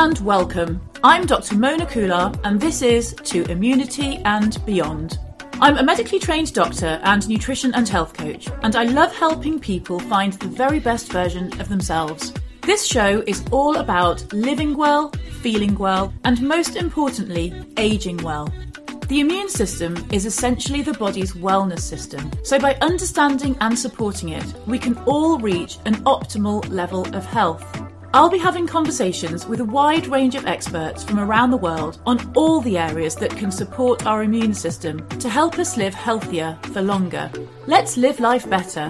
and welcome. I'm Dr. Mona Kular and this is To Immunity and Beyond. I'm a medically trained doctor and nutrition and health coach, and I love helping people find the very best version of themselves. This show is all about living well, feeling well, and most importantly, aging well. The immune system is essentially the body's wellness system, so by understanding and supporting it, we can all reach an optimal level of health. I'll be having conversations with a wide range of experts from around the world on all the areas that can support our immune system to help us live healthier for longer. Let's live life better.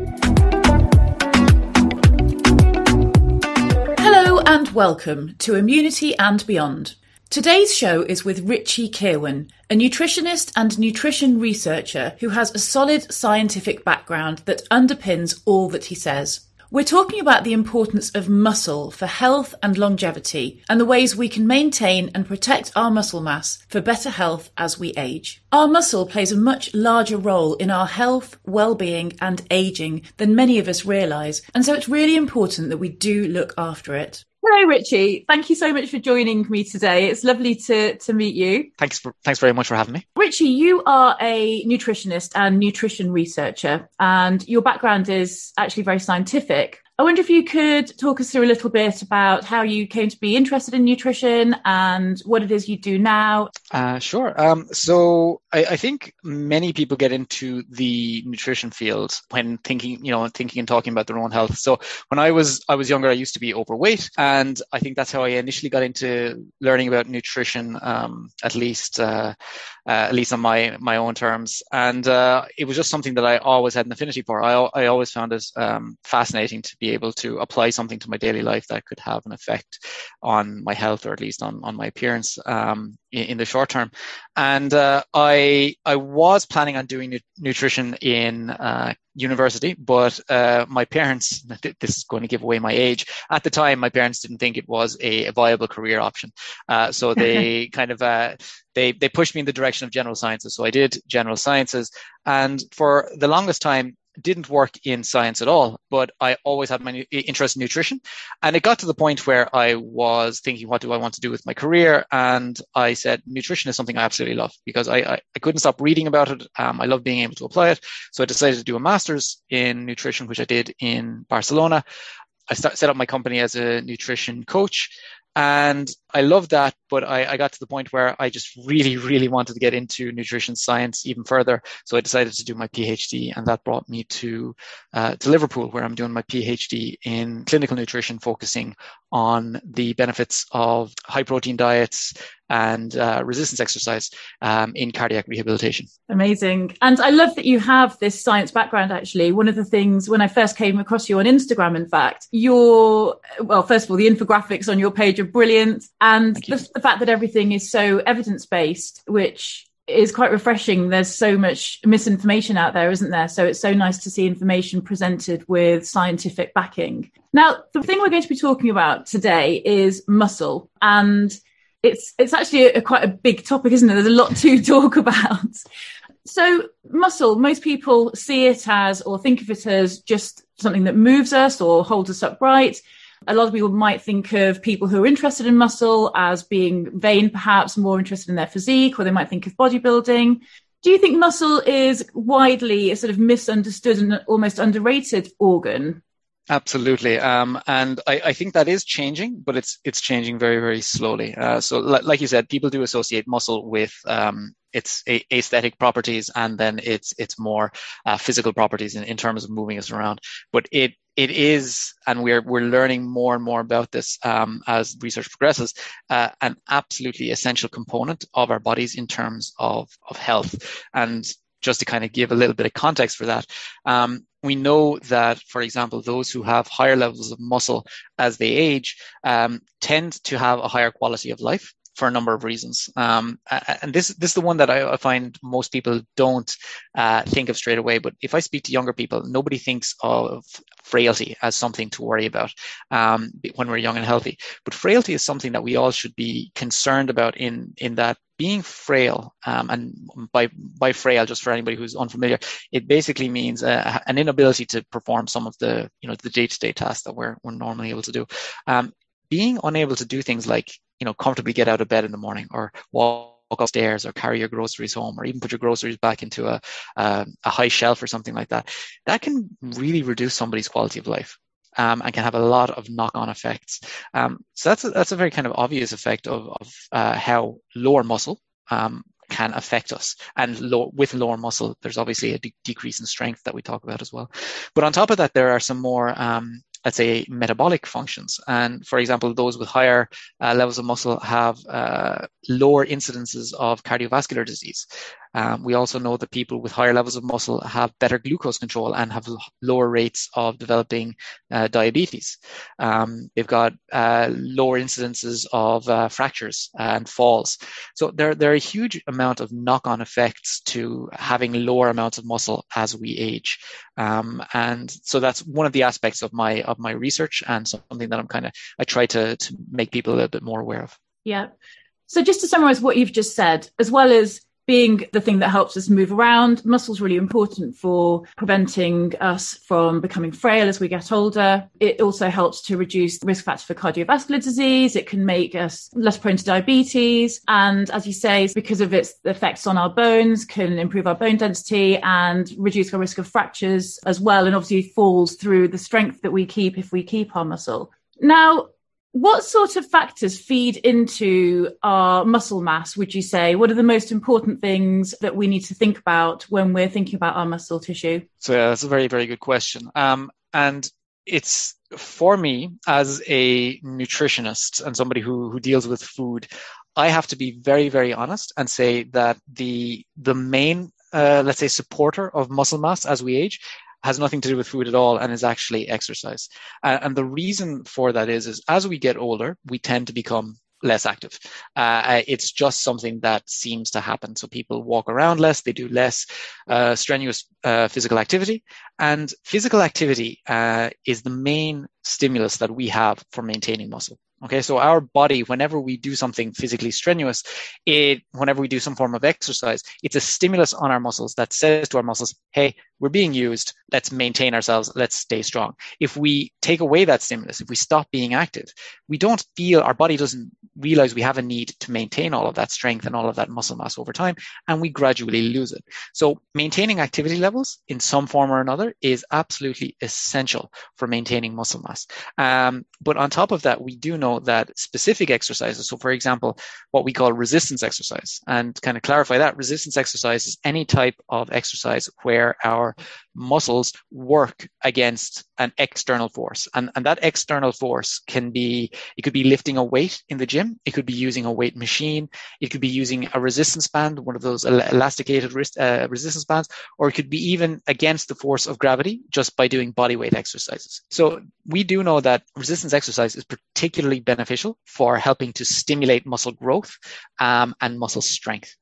Hello and welcome to Immunity and Beyond. Today's show is with Richie Kirwan, a nutritionist and nutrition researcher who has a solid scientific background that underpins all that he says. We're talking about the importance of muscle for health and longevity and the ways we can maintain and protect our muscle mass for better health as we age. Our muscle plays a much larger role in our health, well-being and ageing than many of us realise, and so it's really important that we do look after it. Hello, Richie. Thank you so much for joining me today. It's lovely to meet you. Thanks very much for having me. Richie, you are a nutritionist and nutrition researcher, and your background is actually very scientific. I wonder if you could talk us through a little bit about how you came to be interested in nutrition and what it is you do now. Sure. So I think many people get into the nutrition field when thinking and talking about their own health. So when I was younger, I used to be overweight, and I think that's how I initially got into learning about nutrition, at least on my own terms. And it was just something that I always had an affinity for. I always found it fascinating to be able to apply something to my daily life that could have an effect on my health, or at least on my appearance in the short term. And I was planning on doing nutrition in university, but my parents, this is going to give away my age, at the time my parents didn't think it was a viable career option. So they kind of they pushed me in the direction of general sciences. So I did general sciences, and for the longest time didn't work in science at all, but I always had my interest in nutrition. And it got to the point where I was thinking, what do I want to do with my career? And I said, nutrition is something I absolutely love, because I couldn't stop reading about it. I love being able to apply it. So I decided to do a master's in nutrition, which I did in Barcelona. I set up my company as a nutrition coach, and I loved that, but I got to the point where I just really, really wanted to get into nutrition science even further. So I decided to do my PhD, and that brought me to Liverpool, where I'm doing my PhD in clinical nutrition, focusing on the benefits of high protein diets and resistance exercise in cardiac rehabilitation. Amazing. And I love that you have this science background, actually. One of the things when I first came across you on Instagram, in fact, first of all, the infographics on your page are brilliant. And the fact that everything is so evidence-based, which is quite refreshing. There's so much misinformation out there, isn't there? So it's so nice to see information presented with scientific backing. Now, the thing we're going to be talking about today is muscle. And it's actually quite a big topic, isn't it? There's a lot to talk about. So muscle, most people see it as, or think of it as, just something that moves us or holds us upright. A lot of people might think of people who are interested in muscle as being vain, perhaps more interested in their physique, or they might think of bodybuilding. Do you think muscle is widely a sort of misunderstood and almost underrated organ? Absolutely. And I think that is changing, but it's changing very, very slowly. So like you said, people do associate muscle with its aesthetic properties, and then its more physical properties in terms of moving us around. But it is, and we're learning more and more about this as research progresses, an absolutely essential component of our bodies in terms of health. And just to kind of give a little bit of context for that, we know that, for example, those who have higher levels of muscle as they age tend to have a higher quality of life for a number of reasons. And this is the one that I find most people don't think of straight away. But if I speak to younger people, nobody thinks of frailty as something to worry about when we're young and healthy. But frailty is something that we all should be concerned about in that being frail, and by frail, just for anybody who's unfamiliar, it basically means an inability to perform some of the day-to-day tasks that we're normally able to do. being unable to do things like, comfortably get out of bed in the morning or walk upstairs or carry your groceries home or even put your groceries back into a high shelf or something like that, that can really reduce somebody's quality of life. And can have a lot of knock-on effects. So that's a very kind of obvious effect of how lower muscle can affect us. And with lower muscle, there's obviously a decrease in strength that we talk about as well. But on top of that, there are some more let's say metabolic functions. And for example, those with higher levels of muscle have lower incidences of cardiovascular disease. We also know that people with higher levels of muscle have better glucose control and have lower rates of developing diabetes. They've got lower incidences of fractures and falls. So there are a huge amount of knock-on effects to having lower amounts of muscle as we age. And so that's one of the aspects of my research, and something that I try to make people a little bit more aware of. Yeah. So just to summarize what you've just said, as well as being the thing that helps us move around, muscle's really important for preventing us from becoming frail as we get older. It also helps to reduce the risk factor for cardiovascular disease. It can make us less prone to diabetes. And as you say, because of its effects on our bones, can improve our bone density and reduce our risk of fractures as well. And obviously falls through the strength that we keep if we keep our muscle. Now, what sort of factors feed into our muscle mass, would you say? What are the most important things that we need to think about when we're thinking about our muscle tissue? So yeah, that's a very, very good question. And it's, for me, as a nutritionist and somebody who deals with food, I have to be very, very honest and say that the main, let's say, supporter of muscle mass as we age has nothing to do with food at all, and is actually exercise. And the reason for that is as we get older, we tend to become less active. It's just something that seems to happen. So people walk around less, they do less strenuous physical activity. And physical activity is the main stimulus that we have for maintaining muscle. Okay, so our body, whenever we do something physically strenuous, whenever we do some form of exercise, it's a stimulus on our muscles that says to our muscles, hey, we're being used, let's maintain ourselves, let's stay strong. If we take away that stimulus, if we stop being active, our body doesn't realize we have a need to maintain all of that strength and all of that muscle mass over time, and we gradually lose it. So maintaining activity levels in some form or another is absolutely essential for maintaining muscle mass. But on top of that, we do know that specific exercises, so for example, what we call resistance exercise, and kind of clarify that, resistance exercise is any type of exercise where our muscles work against an external force. And that external force could be lifting a weight in the gym. It could be using a weight machine. It could be using a resistance band, one of those elasticated resistance bands, or it could be even against the force of gravity just by doing body weight exercises. So we do know that resistance exercise is particularly beneficial for helping to stimulate muscle growth and muscle strength.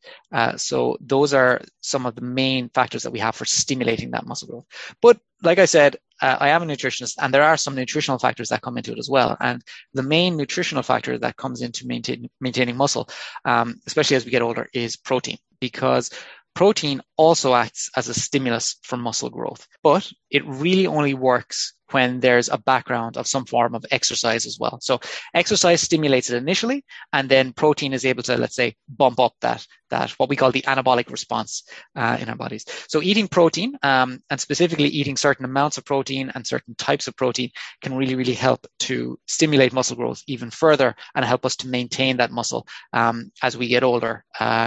So those are some of the main factors that we have for stimulating that muscle growth. But like I said, I am a nutritionist, and there are some nutritional factors that come into it as well. And the main nutritional factor that comes into maintaining muscle, especially as we get older, is protein, because protein also acts as a stimulus for muscle growth, but it really only works when there's a background of some form of exercise as well. So exercise stimulates it initially, and then protein is able to, let's say, bump up that what we call the anabolic response in our bodies. So eating protein, and specifically eating certain amounts of protein and certain types of protein, can really, really help to stimulate muscle growth even further and help us to maintain that muscle as we get older,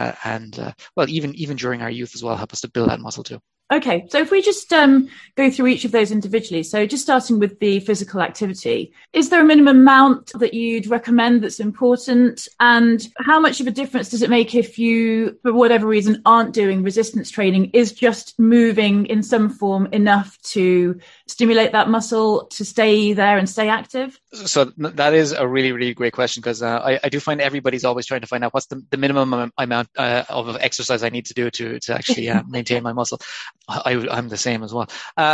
and even during our youth as well, help us to build that muscle too. Okay, so if we just go through each of those individually, so just starting with the physical activity, is there a minimum amount that you'd recommend that's important? And how much of a difference does it make if you, for whatever reason, aren't doing resistance training? Is just moving in some form enough to stimulate that muscle to stay there and stay active? So that is a really, really great question, because I do find everybody's always trying to find out what's the minimum amount of exercise I need to do to actually maintain my muscle. I'm the same as well.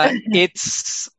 It's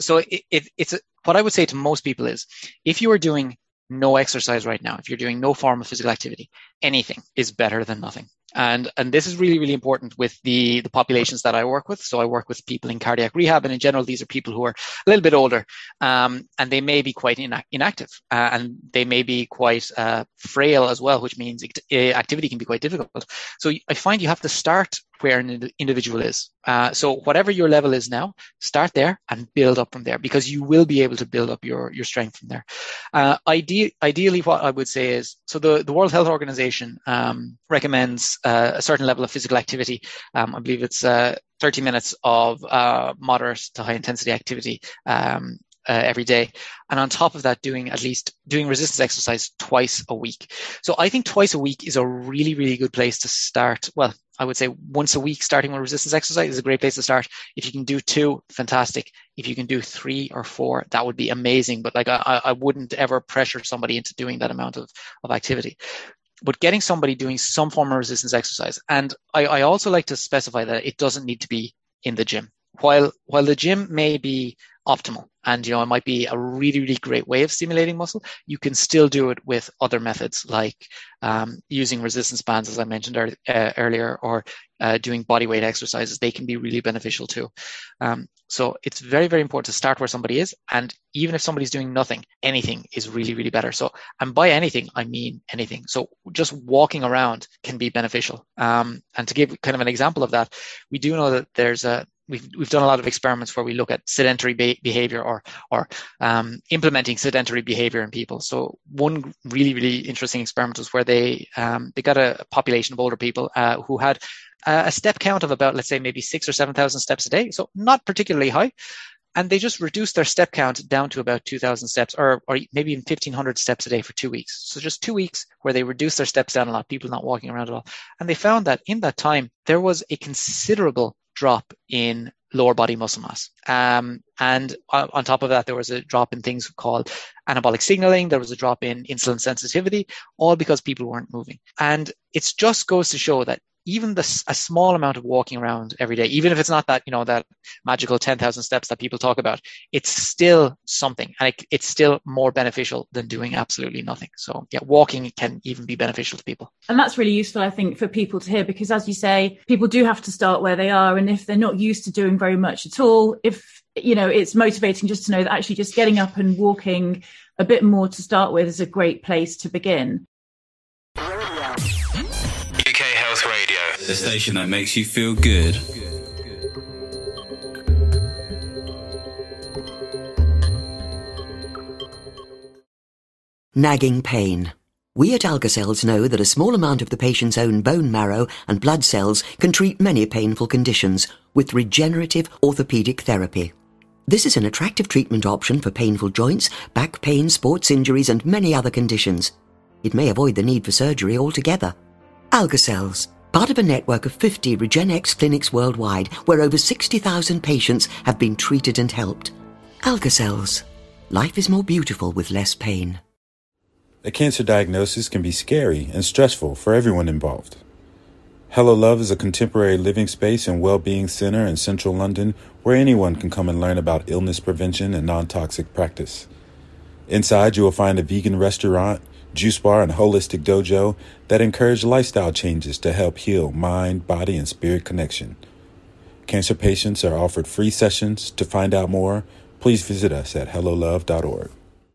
what I would say to most people is, if you are doing no exercise right now, if you're doing no form of physical activity, anything is better than nothing. And this is really, really important with the populations that I work with. So I work with people in cardiac rehab, and in general, these are people who are a little bit older, and they may be quite inactive, and they may be quite frail as well, which means activity can be quite difficult. So I find you have to start where an individual is. So whatever your level is now, start there and build up from there, because you will be able to build up your strength from there. Ideally, what I would say is, so the World Health Organization recommends a certain level of physical activity. I believe it's 30 minutes of moderate to high intensity activity every day. And on top of that, doing resistance exercise twice a week. So I think twice a week is a really, really good place to start. Well, I would say once a week starting with resistance exercise is a great place to start. If you can do 2, fantastic. If you can do 3 or 4, that would be amazing. But like I wouldn't ever pressure somebody into doing that amount of activity. But getting somebody doing some form of resistance exercise. And I also like to specify that it doesn't need to be in the gym. While the gym may be optimal and, it might be a really, really great way of stimulating muscle, you can still do it with other methods like using resistance bands, as I mentioned earlier, or doing body weight exercises. They can be really beneficial too. So it's very, very important to start where somebody is. And even if somebody's doing nothing, anything is really, really better. So, and by anything, I mean anything. So just walking around can be beneficial. And to give kind of an example of that, we do know that there's we've done a lot of experiments where we look at sedentary behavior or implementing sedentary behavior in people. So one really, really interesting experiment was where they got a population of older people who had a step count of about, let's say, maybe 6,000 or 7,000 steps a day. So not particularly high. And they just reduced their step count down to about 2,000 steps or maybe even 1,500 steps a day for 2 weeks. So just 2 weeks where they reduced their steps down a lot, people not walking around at all. And they found that in that time, there was a considerable drop in lower body muscle mass. And on top of that, there was a drop in things called anabolic signaling. There was a drop in insulin sensitivity, all because people weren't moving. And it just goes to show that even a small amount of walking around every day, even if it's not that, that magical 10,000 steps that people talk about, it's still something. And it's still more beneficial than doing absolutely nothing. So yeah, walking can even be beneficial to people. And that's really useful, I think, for people to hear, because as you say, people do have to start where they are. And if they're not used to doing very much at all, it's motivating just to know that actually just getting up and walking a bit more to start with is a great place to begin. The station that makes you feel good. Nagging pain. We at Alka-Cells know that a small amount of the patient's own bone marrow and blood cells can treat many painful conditions with regenerative orthopedic therapy. This is an attractive treatment option for painful joints, back pain, sports injuries, and many other conditions. It may avoid the need for surgery altogether. Alka-Cells, part of a network of 50 RegenX clinics worldwide, where over 60,000 patients have been treated and helped. Alka-Cells. Life is more beautiful with less pain. A cancer diagnosis can be scary and stressful for everyone involved. Hello Love is a contemporary living space and well-being center in central London where anyone can come and learn about illness prevention and non-toxic practice. Inside, you will find a vegan restaurant, juice bar, and holistic dojo that encourage lifestyle changes to help heal mind, body, and spirit connection. Cancer patients are offered free sessions. To find out more, please visit us at hellolove.org.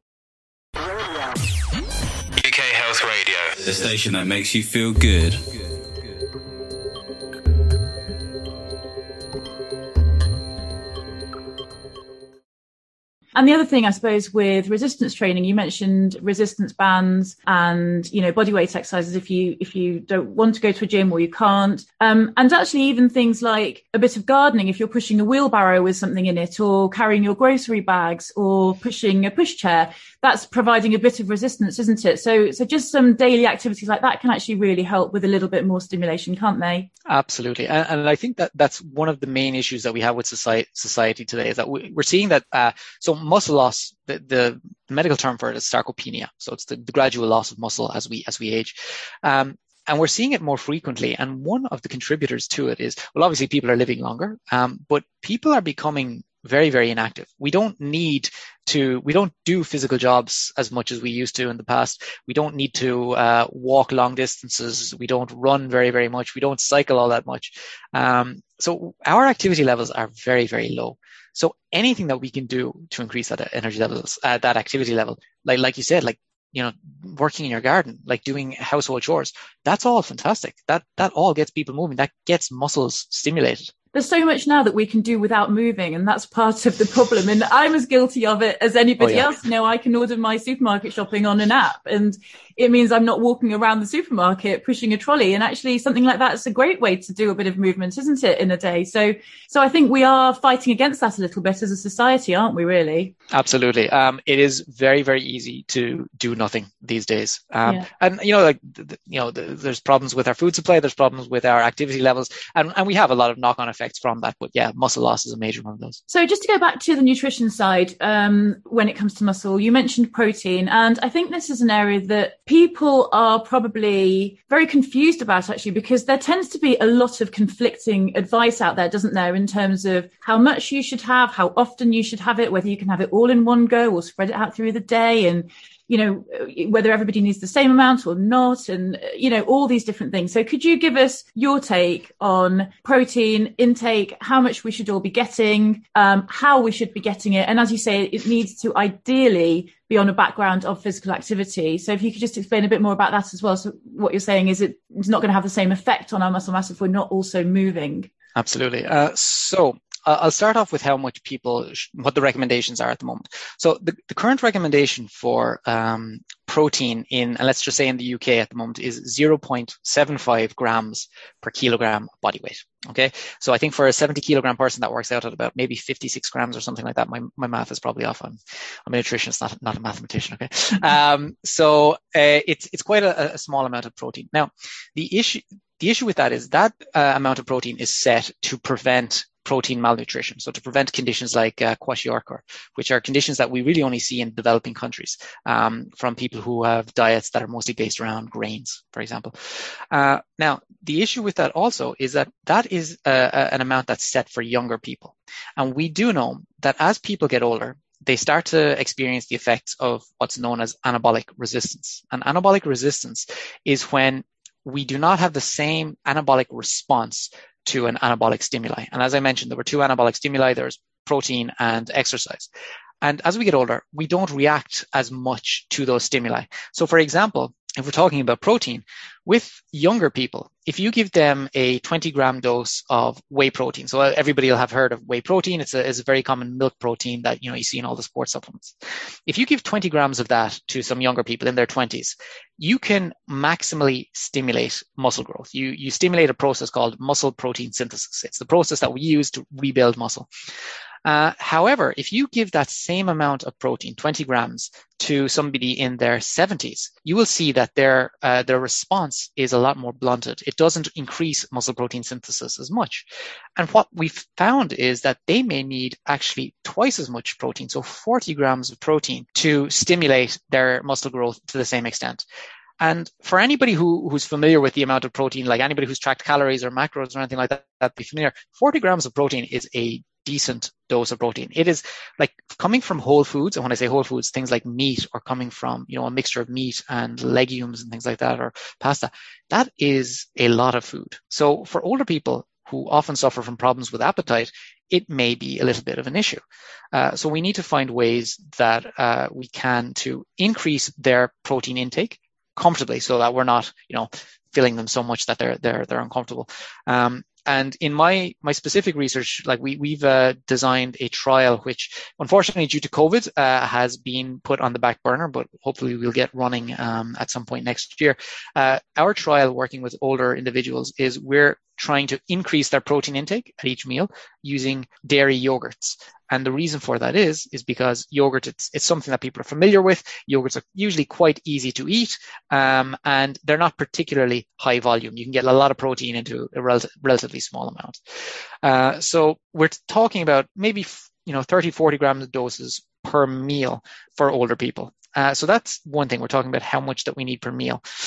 UK Health Radio, the station that makes you feel good. And the other thing, I suppose, with resistance training, you mentioned resistance bands and, body weight exercises if you don't want to go to a gym or you can't. And actually even things like a bit of gardening, if you're pushing a wheelbarrow with something in it, or carrying your grocery bags, or pushing a pushchair, that's providing a bit of resistance, isn't it? So just some daily activities like that can actually really help with a little bit more stimulation, can't they? Absolutely. And I think that's one of the main issues that we have with society today, is that we're seeing that, so muscle loss, the medical term for it is sarcopenia. So it's the gradual loss of muscle as we age. And we're seeing it more frequently. And one of the contributors to it is, well, obviously people are living longer, but people are becoming very, very inactive. We don't do physical jobs as much as we used to in the past. We don't need to walk long distances. We don't run very, very much. We don't cycle all that much. So our activity levels are very, very low. So anything that we can do to increase that energy levels, that activity level, like you said, like, working in your garden, like doing household chores, that's all fantastic. That all gets people moving. That gets muscles stimulated. There's so much now that we can do without moving, and that's part of the problem. And I'm as guilty of it as anybody else. I can order my supermarket shopping on an app, and it means I'm not walking around the supermarket pushing a trolley. And actually something like that is a great way to do a bit of movement, isn't it, in a day? So I think we are fighting against that a little bit as a society, aren't we, really? Absolutely. It is very, very easy to do nothing these days. And, there's problems with our food supply. There's problems with our activity levels. And we have a lot of knock-on effects from that. But yeah, muscle loss is a major one of those. So just to go back to the nutrition side, when it comes to muscle, you mentioned protein. And I think this is an area that people are probably very confused about, actually, because there tends to be a lot of conflicting advice out there, doesn't there, in terms of how much you should have, how often you should have it, whether you can have it all in one go or spread it out through the day, and whether everybody needs the same amount or not, and, all these different things. So could you give us your take on protein intake, how much we should all be getting, how we should be getting it? And as you say, it needs to ideally be on a background of physical activity. So if you could just explain a bit more about that as well. So what you're saying is it's not going to have the same effect on our muscle mass if we're not also moving. Absolutely. So I'll start off with how much what the recommendations are at the moment. So the current recommendation for protein and let's just say in the UK at the moment, is 0.75 grams per kilogram body weight. Okay. So I think for a 70 kilogram person, that works out at about maybe 56 grams or something like that. My math is probably off. I'm a nutritionist, not a mathematician. Okay. So it's quite a small amount of protein. Now, the issue with that is that amount of protein is set to prevent protein malnutrition. So to prevent conditions like kwashiorkor, which are conditions that we really only see in developing countries, from people who have diets that are mostly based around grains, for example. Now, the issue with that also is that is an amount that's set for younger people. And we do know that as people get older, they start to experience the effects of what's known as anabolic resistance. And anabolic resistance is when we do not have the same anabolic response to an anabolic stimuli. And as I mentioned, there were two anabolic stimuli. There's protein and exercise. And as we get older, we don't react as much to those stimuli. So for example, if we're talking about protein, with younger people, if you give them a 20-gram dose of whey protein, so everybody will have heard of whey protein. It's a very common milk protein that you see in all the sports supplements. If you give 20 grams of that to some younger people in their 20s, you can maximally stimulate muscle growth. You stimulate a process called muscle protein synthesis. It's the process that we use to rebuild muscle. However, if you give that same amount of protein, 20 grams, to somebody in their 70s, you will see that their response is a lot more blunted. It doesn't increase muscle protein synthesis as much. And what we've found is that they may need actually twice as much protein, so 40 grams of protein, to stimulate their muscle growth to the same extent. And for anybody who's familiar with the amount of protein, like anybody who's tracked calories or macros or anything like that, be familiar, 40 grams of protein is a decent dose of protein. It is like coming from whole foods. And when I say whole foods, things like meat, or coming from, a mixture of meat and legumes and things like that, or pasta, that is a lot of food. So for older people who often suffer from problems with appetite, it may be a little bit of an issue. So we need to find ways that we can to increase their protein intake comfortably, so that we're not, filling them so much that they're uncomfortable. And in my specific research, like we've designed a trial, which unfortunately due to COVID has been put on the back burner, but hopefully we'll get running at some point next year. Our trial working with older individuals is we're trying to increase their protein intake at each meal using dairy yogurts. And the reason for that is because yogurt, it's something that people are familiar with. Yogurts are usually quite easy to eat, and they're not particularly high volume. You can get a lot of protein into a relatively small amount. So we're talking about maybe 30, 40 grams of doses per meal for older people. So that's one thing. We're talking about how much that we need per meal.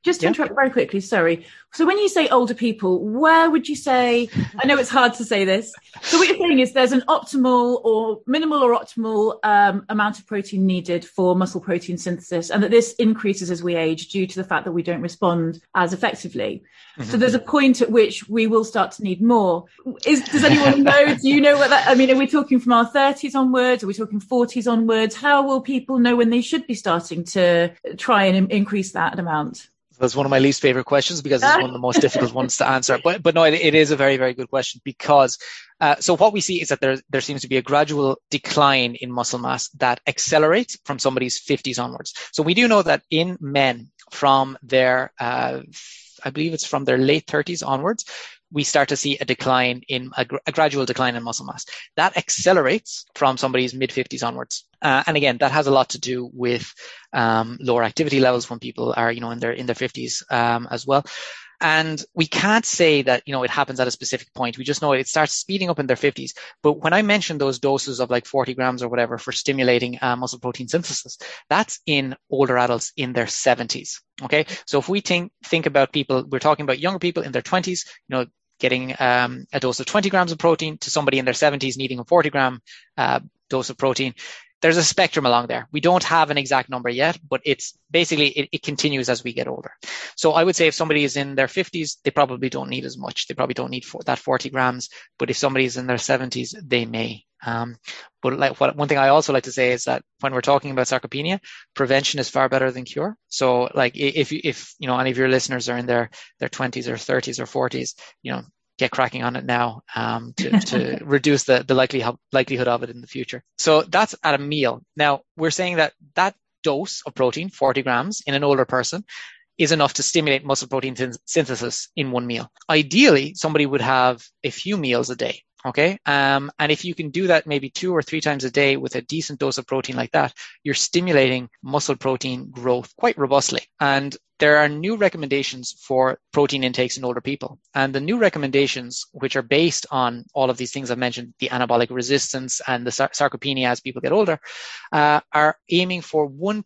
Just to interrupt very quickly, sorry. So when you say older people, where would you say, I know it's hard to say this. So what you're saying is there's an optimal or minimal or optimal amount of protein needed for muscle protein synthesis, and that this increases as we age due to the fact that we don't respond as effectively. Mm-hmm. So there's a point at which we will start to need more. Does anyone know? Do you know what that, I mean, are we talking from our 30s onwards? Are we talking 40s onwards? How will people know when they should be starting to try and increase that amount? That's one of my least favorite questions because it's one of the most difficult ones to answer. But no, it is a very, very good question because so what we see is that there seems to be a gradual decline in muscle mass that accelerates from somebody's 50s onwards. So we do know that in men from their, I believe it's from their late 30s onwards, we start to see a decline in a gradual decline in muscle mass. That accelerates from somebody's mid 50s onwards. And again, that has a lot to do with lower activity levels when people are, in their 50s as well. And we can't say that, it happens at a specific point. We just know it starts speeding up in their 50s. But when I mentioned those doses of like 40 grams or whatever for stimulating muscle protein synthesis, that's in older adults in their 70s. Okay. So if we think about people, we're talking about younger people in their 20s, getting a dose of 20 grams of protein to somebody in their 70s needing a 40 gram dose of protein. There's a spectrum along there. We don't have an exact number yet, but it's basically, it continues as we get older. So I would say if somebody is in their 50s, they probably don't need as much. They probably don't need that 40 grams. But if somebody is in their 70s, they may. But one thing I also like to say is that when we're talking about sarcopenia, prevention is far better than cure. So like if any of your listeners are in their 20s or 30s or 40s, get cracking on it now to reduce the likelihood of it in the future. So that's at a meal. Now, we're saying that dose of protein, 40 grams in an older person, is enough to stimulate muscle protein synthesis in one meal. Ideally, somebody would have a few meals a day. Okay. And if you can do that maybe 2 or 3 times a day with a decent dose of protein like that, you're stimulating muscle protein growth quite robustly. And there are new recommendations for protein intakes in older people. And the new recommendations, which are based on all of these things I've mentioned, the anabolic resistance and the sarcopenia as people get older, are aiming for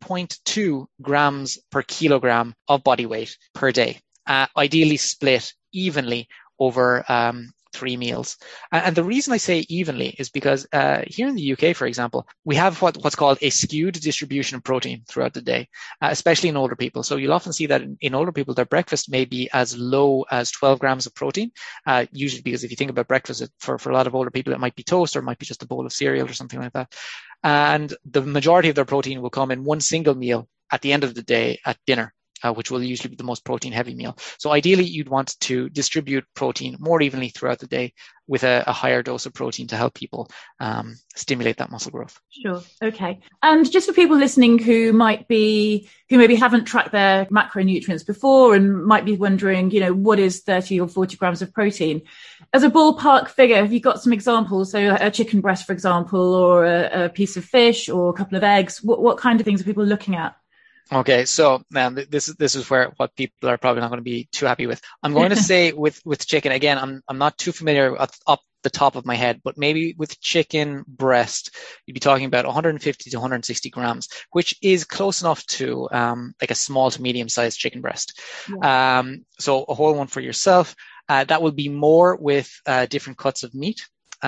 1.2 grams per kilogram of body weight per day, ideally split evenly over 3 meals. And the reason I say evenly is because here in the UK, for example, we have what's called a skewed distribution of protein throughout the day, especially in older people. So you'll often see that in older people, their breakfast may be as low as 12 grams of protein, usually because if you think about breakfast, for a lot of older people, it might be toast or it might be just a bowl of cereal or something like that. And the majority of their protein will come in one single meal at the end of the day at dinner. Which will usually be the most protein heavy meal. So ideally, you'd want to distribute protein more evenly throughout the day with a higher dose of protein to help people stimulate that muscle growth. Sure. Okay. And just for people listening who maybe haven't tracked their macronutrients before and might be wondering, what is 30 or 40 grams of protein? As a ballpark figure, have you got some examples? So a chicken breast, for example, or a piece of fish or a couple of eggs. What kind of things are people looking at? Okay, so now this is what people are probably not going to be too happy with. I'm going to say with chicken, again, I'm not too familiar up the top of my head, but maybe with chicken breast, you'd be talking about 150 to 160 grams, which is close enough to like a small to medium sized chicken breast. Yeah. So a whole one for yourself. That will be more with different cuts of meat.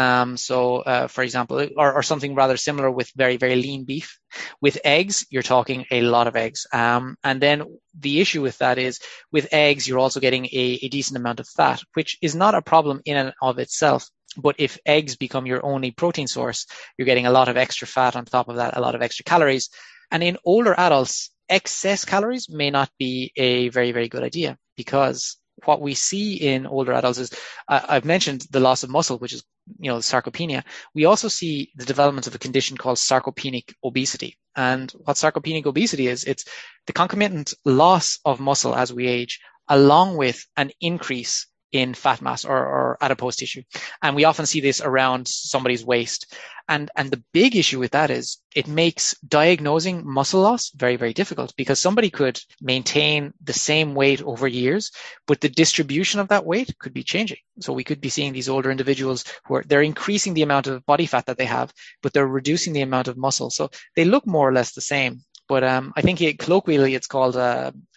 For example, or something rather similar with very, very lean beef. With eggs, you're talking a lot of eggs. And then the issue with that is with eggs, you're also getting a decent amount of fat, which is not a problem in and of itself. But if eggs become your only protein source, you're getting a lot of extra fat on top of that, a lot of extra calories. And in older adults, excess calories may not be a very, very good idea, because what we see in older adults is, I've mentioned the loss of muscle, which is, sarcopenia. We also see the development of a condition called sarcopenic obesity. And what sarcopenic obesity is, it's the concomitant loss of muscle as we age, along with an increase in fat mass or adipose tissue. And we often see this around somebody's waist. And the big issue with that is it makes diagnosing muscle loss very, very difficult, because somebody could maintain the same weight over years, but the distribution of that weight could be changing. So we could be seeing these older individuals they're increasing the amount of body fat that they have, but they're reducing the amount of muscle. So they look more or less the same. But I think colloquially it's called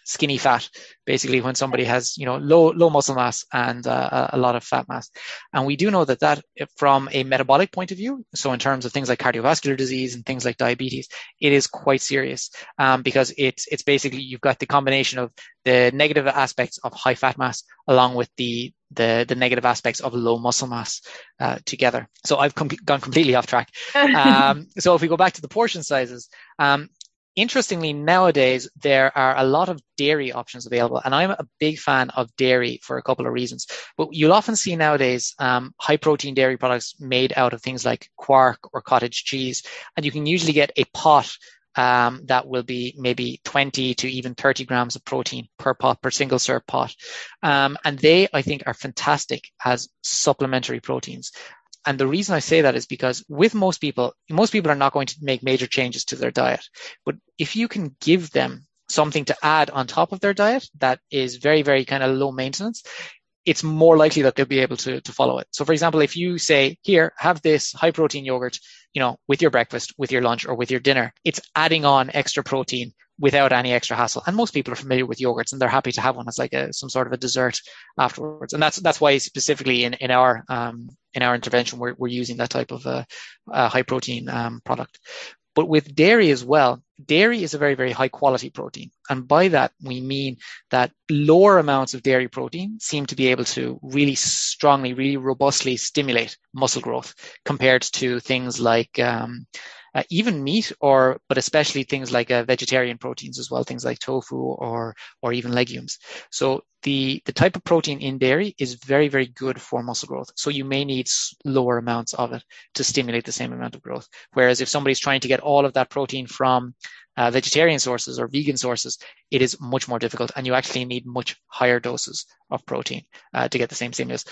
skinny fat, basically when somebody has, low muscle mass and a lot of fat mass. And we do know that from a metabolic point of view, so in terms of things like cardiovascular disease and things like diabetes, it is quite serious, because it's basically, you've got the combination of the negative aspects of high fat mass along with the negative aspects of low muscle mass together. So I've gone completely off track. So if we go back to the portion sizes, interestingly, nowadays, there are a lot of dairy options available, and I'm a big fan of dairy for a couple of reasons. But you'll often see nowadays high protein dairy products made out of things like quark or cottage cheese, and you can usually get a pot that will be maybe 20 to even 30 grams of protein per pot, per single serve pot. And they, I think, are fantastic as supplementary proteins. And the reason I say that is because with most people are not going to make major changes to their diet. But if you can give them something to add on top of their diet that is very, very kind of low maintenance, it's more likely that they'll be able to follow it. So for example, if you say, here, have this high protein yogurt, with your breakfast, with your lunch, or with your dinner, it's adding on extra protein without any extra hassle. And most people are familiar with yogurts and they're happy to have one as like some sort of a dessert afterwards. And that's why specifically in our intervention, we're using that type of high protein product. But with dairy as well, dairy is a very, very high quality protein. And by that, we mean that lower amounts of dairy protein seem to be able to really strongly, really robustly stimulate muscle growth compared to things like even meat, but especially things like vegetarian proteins as well, things like tofu or even legumes. So the type of protein in dairy is very, very good for muscle growth. So you may need lower amounts of it to stimulate the same amount of growth. Whereas if somebody's trying to get all of that protein from vegetarian sources or vegan sources, it is much more difficult, and you actually need much higher doses of protein to get the same stimulus.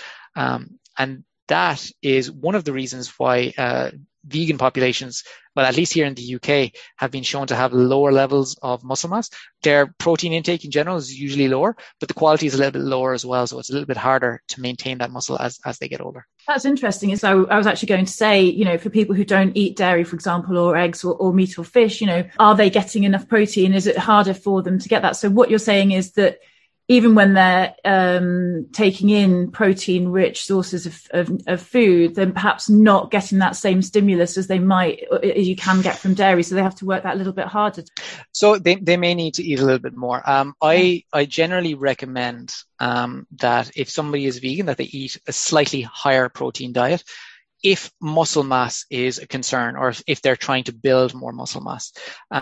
And that is one of the reasons why vegan populations, well, at least here in the UK, have been shown to have lower levels of muscle mass. Their protein intake in general is usually lower, but the quality is a little bit lower as well. So it's a little bit harder to maintain that muscle as they get older. That's interesting. So I was actually going to say, for people who don't eat dairy, for example, or eggs or meat or fish, are they getting enough protein? Is it harder for them to get that? So what you're saying is that even when they're taking in protein-rich sources of food, then perhaps not getting that same stimulus as you can get from dairy. So they have to work that a little bit harder. So they may need to eat a little bit more. I generally recommend that if somebody is vegan, that they eat a slightly higher protein diet if muscle mass is a concern, or if they're trying to build more muscle mass.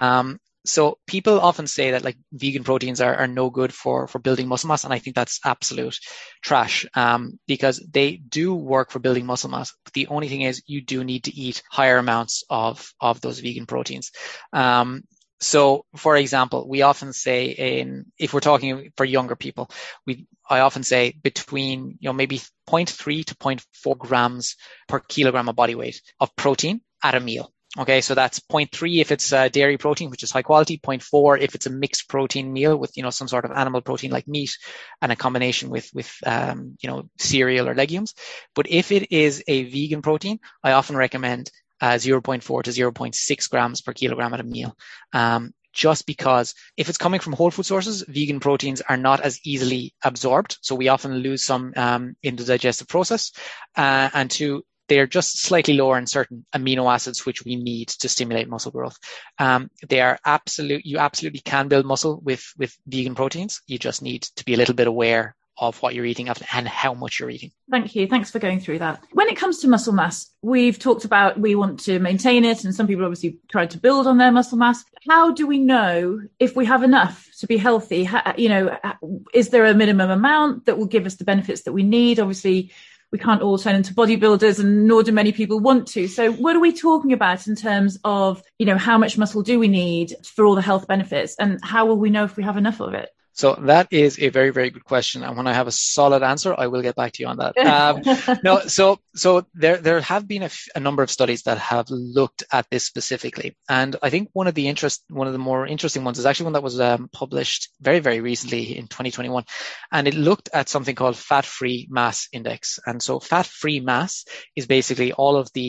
So people often say that like vegan proteins are no good for building muscle mass. And I think that's absolute trash, because they do work for building muscle mass. But the only thing is you do need to eat higher amounts of those vegan proteins. So for example, we often say if we're talking for younger people, I often say between, maybe 0.3 to 0.4 grams per kilogram of body weight of protein at a meal. Okay, so that's 0.3 if it's dairy protein, which is high quality, 0.4 if it's a mixed protein meal with, some sort of animal protein like meat and a combination with cereal or legumes. But if it is a vegan protein, I often recommend 0.4 to 0.6 grams per kilogram at a meal. Just because if it's coming from whole food sources, vegan proteins are not as easily absorbed. So we often lose some in the digestive process. And two, they're just slightly lower in certain amino acids, which we need to stimulate muscle growth. You absolutely can build muscle with vegan proteins. You just need to be a little bit aware of what you're eating and how much you're eating. Thank you. Thanks for going through that. When it comes to muscle mass, we've talked about we want to maintain it, and some people obviously try to build on their muscle mass. How do we know if we have enough to be healthy? Is there a minimum amount that will give us the benefits that we need? Obviously, we can't all turn into bodybuilders, and nor do many people want to. So what are we talking about in terms of, how much muscle do we need for all the health benefits, and how will we know if we have enough of it? So that is a very, very good question. And when I have a solid answer, I will get back to you on that. So there have been a number of studies that have looked at this specifically. And I think one of the more interesting ones is actually one that was published very, very recently in 2021. And it looked at something called fat-free mass index. And so fat-free mass is basically all of the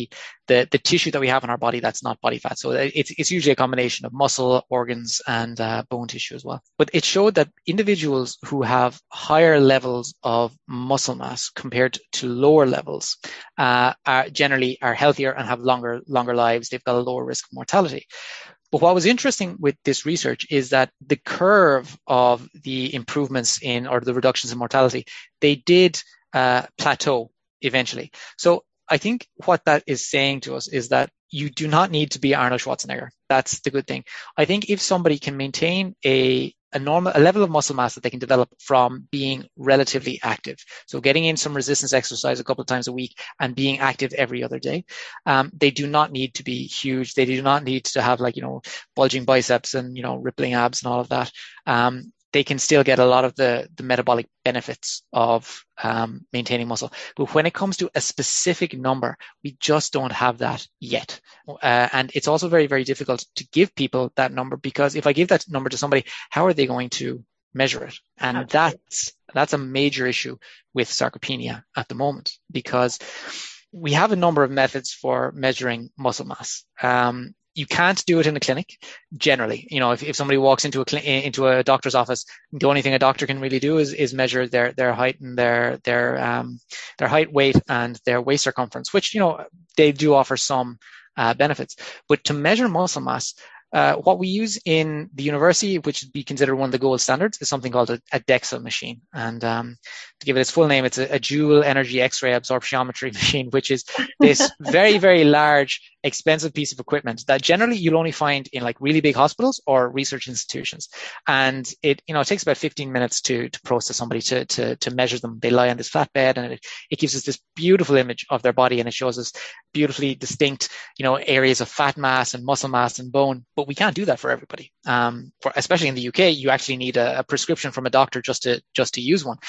the tissue that we have in our body that's not body fat. So it's usually a combination of muscle, organs, and bone tissue as well. But it showed that individuals who have higher levels of muscle mass compared to lower levels are generally healthier and have longer lives. They've got a lower risk of mortality. But what was interesting with this research is that the curve of the improvements in, or the reductions in mortality, they did plateau eventually. So I think what that is saying to us is that you do not need to be Arnold Schwarzenegger. That's the good thing. I think if somebody can maintain a level of muscle mass that they can develop from being relatively active, so getting in some resistance exercise a couple of times a week and being active every other day, they do not need to be huge. They do not need to have bulging biceps and rippling abs and all of that. They can still get a lot of the metabolic benefits of maintaining muscle. But when it comes to a specific number, we just don't have that yet. And it's also very, very difficult to give people that number, because if I give that number to somebody, how are they going to measure it? And that's a major issue with sarcopenia at the moment, because we have a number of methods for measuring muscle mass. You can't do it in a clinic generally. If somebody walks into a doctor's office, the only thing a doctor can really do is measure their height and their height, weight, and their waist circumference, which they do offer some benefits. But to measure muscle mass, what we use in the university, which would be considered one of the gold standards, is something called a DEXA machine. And to give it its full name, it's a dual energy X-ray absorptiometry machine, which is this very, very large, expensive piece of equipment that generally you'll only find in really big hospitals or research institutions. And it takes about 15 minutes to process somebody, to measure them. They lie on this flat bed, and it gives us this beautiful image of their body, and it shows us beautifully distinct, areas of fat mass and muscle mass and bone. But we can't do that for everybody. Especially in the UK, you actually need a prescription from a doctor just to use one.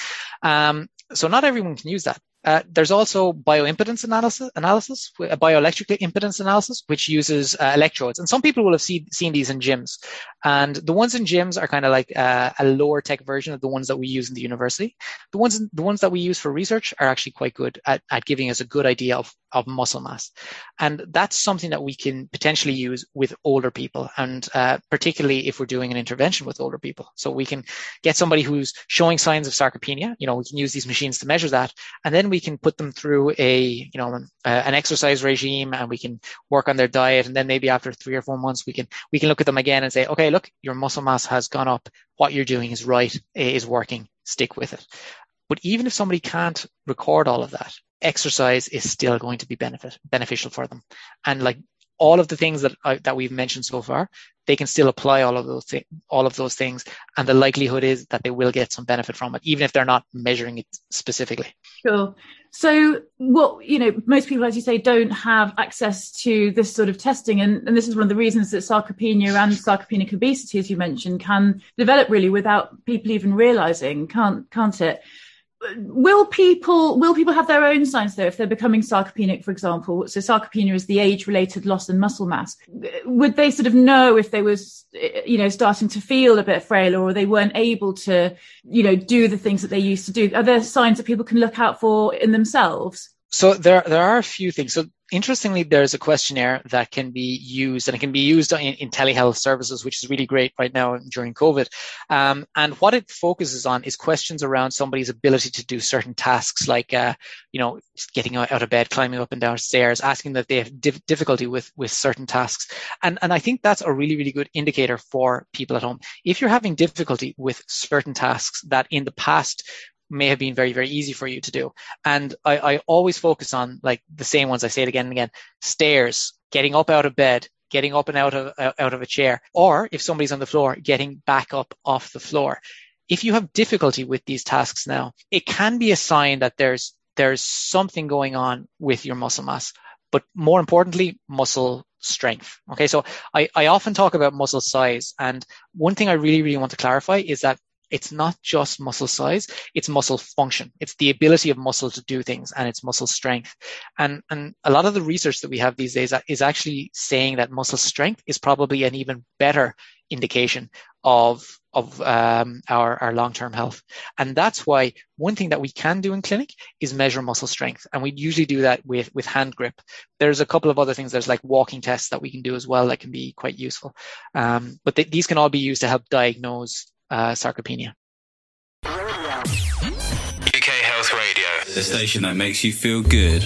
So not everyone can use that. There's also bioimpedance analysis, bioelectric impedance analysis, which uses electrodes. And some people will have seen these in gyms. And the ones in gyms are kind of like a lower tech version of the ones that we use in the university. The ones that we use for research are actually quite good at giving us a good idea of muscle mass. And that's something that we can potentially use with older people, and particularly if we're doing an intervention with older people. So we can get somebody who's showing signs of sarcopenia. We can use these machines to measure that, and then we can put them through an exercise regime, and we can work on their diet. And then maybe after 3 or 4 months, we can look at them again and say, okay, look, your muscle mass has gone up. What you're doing is right, is working. Stick with it. But even if somebody can't record all of that, exercise is still going to be beneficial for them. And all of the things that we've mentioned so far, they can still apply all of those things, and the likelihood is that they will get some benefit from it, even if they're not measuring it specifically. Sure. So most people, as you say, don't have access to this sort of testing, and this is one of the reasons that sarcopenia and sarcopenic obesity, as you mentioned, can develop really without people even realizing, can't it? Will people have their own signs though if they're becoming sarcopenic, for example? So sarcopenia is the age-related loss in muscle mass. Would they sort of know if they was, starting to feel a bit frail, or they weren't able to, do the things that they used to do? Are there signs that people can look out for in themselves? So there are a few things. So interestingly, there's a questionnaire that can be used, and it can be used in telehealth services, which is really great right now during COVID. And what it focuses on is questions around somebody's ability to do certain tasks, like, getting out of bed, climbing up and down stairs, asking that they have difficulty with certain tasks. And I think that's a really, really good indicator for people at home. If you're having difficulty with certain tasks that in the past may have been very, very easy for you to do. And I always focus on the same ones. I say it again and again: stairs, getting up out of bed, getting up and out of a chair, or if somebody's on the floor, getting back up off the floor. If you have difficulty with these tasks now, it can be a sign that there's something going on with your muscle mass, but more importantly, muscle strength. Okay. So I often talk about muscle size. And one thing I really, really want to clarify is that it's not just muscle size, it's muscle function. It's the ability of muscle to do things, and it's muscle strength. And a lot of the research that we have these days is actually saying that muscle strength is probably an even better indication of our long-term health. And that's why one thing that we can do in clinic is measure muscle strength. And we usually do that with hand grip. There's a couple of other things. There's like walking tests that we can do as well that can be quite useful. But these can all be used to help diagnose sarcopenia. UK Health Radio, the station that makes you feel good.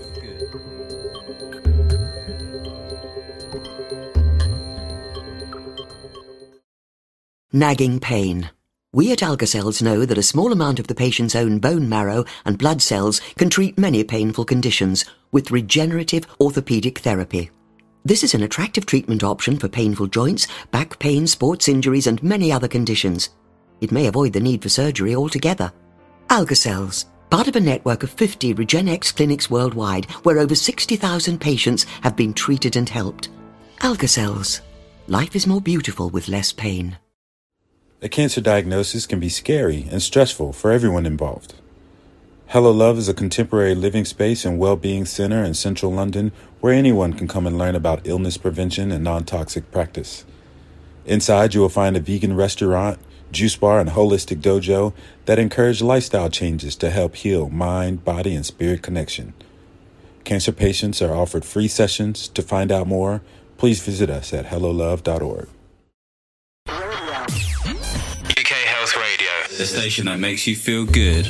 Nagging pain. We at Algacells know that a small amount of the patient's own bone marrow and blood cells can treat many painful conditions with regenerative orthopedic therapy. This is an attractive treatment option for painful joints, back pain, sports injuries and many other conditions. It may avoid the need for surgery altogether. Algacells, part of a network of 50 RegenX clinics worldwide where over 60,000 patients have been treated and helped. Algacells. Life is more beautiful with less pain. A cancer diagnosis can be scary and stressful for everyone involved. Hello Love is a contemporary living space and well-being center in central London where anyone can come and learn about illness prevention and non-toxic practice. Inside, you will find a vegan restaurant, juice bar, and holistic dojo that encourage lifestyle changes to help heal mind, body, and spirit connection. Cancer patients are offered free sessions. To find out more, please visit us at hellolove.org. UK Health Radio, the station that makes you feel good.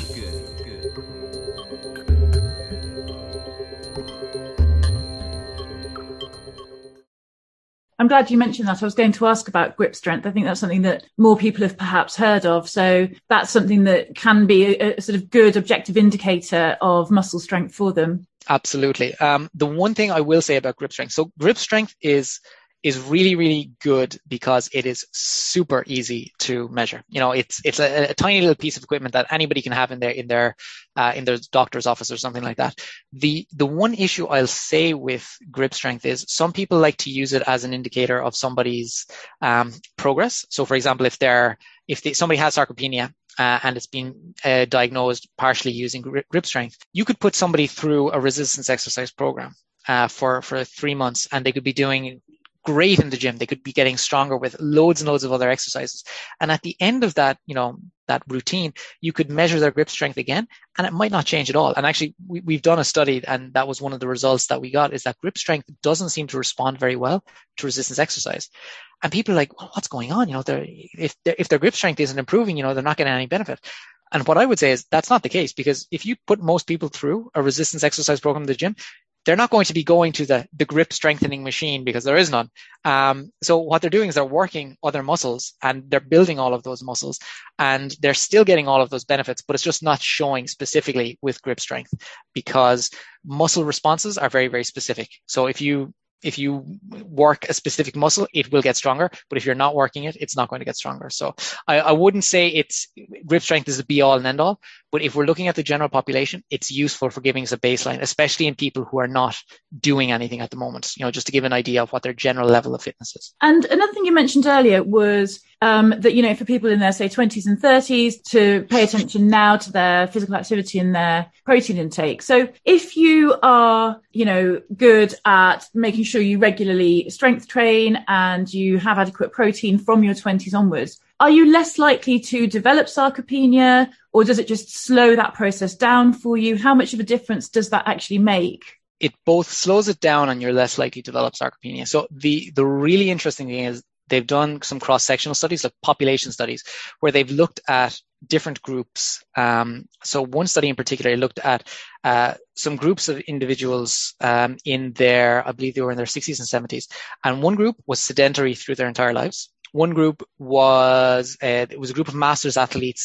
I'm glad you mentioned that. I was going to ask about grip strength. I think that's something that more people have perhaps heard of. So that's something that can be a sort of good objective indicator of muscle strength for them. Absolutely. The one thing I will say about grip strength. So grip strength is really, really good because it is super easy to measure. You know, it's a tiny little piece of equipment that anybody can have in their doctor's office or something like that. The one issue I'll say with grip strength is some people like to use it as an indicator of somebody's progress. So, for example, if somebody has sarcopenia and it's been diagnosed partially using grip strength, you could put somebody through a resistance exercise program for 3 months, and they could be doing great in the gym. They could be getting stronger with loads and loads of other exercises. And at the end of that, that routine, you could measure their grip strength again, and it might not change at all. And actually, we've done a study, and that was one of the results that we got, is that grip strength doesn't seem to respond very well to resistance exercise. And people are like, well, what's going on? If their grip strength isn't improving, they're not getting any benefit. And what I would say is that's not the case, because if you put most people through a resistance exercise program in the gym, they're not going to be going to the grip strengthening machine because there is none. So what they're doing is they're working other muscles and they're building all of those muscles, and they're still getting all of those benefits, but it's just not showing specifically with grip strength because muscle responses are very, very specific. So if you work a specific muscle, it will get stronger. But if you're not working it, it's not going to get stronger. So I wouldn't say grip strength is the be all and end all. But if we're looking at the general population, it's useful for giving us a baseline, especially in people who are not doing anything at the moment, just to give an idea of what their general level of fitness is. And another thing you mentioned earlier was that, for people in their, say, 20s and 30s to pay attention now to their physical activity and their protein intake. So if you are, good at making sure you regularly strength train and you have adequate protein from your 20s onwards, are you less likely to develop sarcopenia, or does it just slow that process down for you? How much of a difference does that actually make? It both slows it down and you're less likely to develop sarcopenia. So the really interesting thing is they've done some cross-sectional studies, like population studies, where they've looked at different groups. So one study in particular looked at some groups of individuals in their, I believe they were in their 60s and 70s. And one group was sedentary through their entire lives. One group was, it was a group of masters athletes